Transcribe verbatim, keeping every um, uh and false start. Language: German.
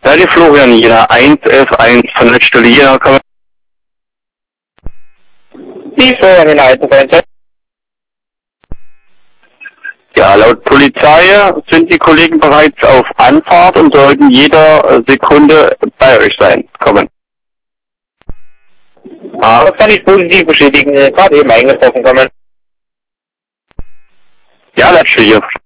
Ja, die Florian Jena, eins elf eins von der Stelle Jena, kommen. Die Florian Jena, eins elf eins. Ja, laut Polizei sind die Kollegen bereits auf Anfahrt und sollten jeder Sekunde bei euch sein. Kommen. Ah, das kann ich positiv bestätigen, gerade eben eingetroffen kommen. Ja, das steht hier.